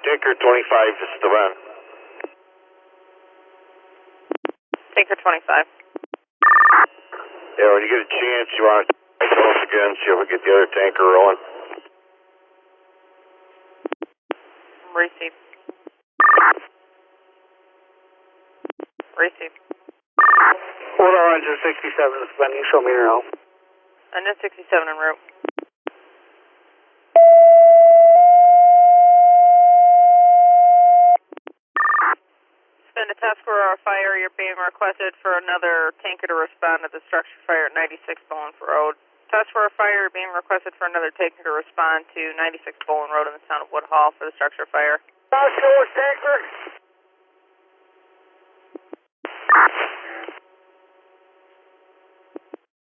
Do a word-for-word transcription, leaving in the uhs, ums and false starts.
Tinker twenty-five, this is the run. Tinker twenty-five. Yeah, when you get a chance, you want to tell us again, see if we get the other tanker rolling. Receive. Receive. Order engine sixty-seven is spending, show me your help. Engine sixty-seven en route. Spend a task for our fire. You're being requested for another tanker to respond to the structure fire at ninety-six Bowling Road. Task for our fire. You're being requested for another tanker to respond to ninety-six Bowling Road in the town of Woodhall for the structure fire. Task force tanker.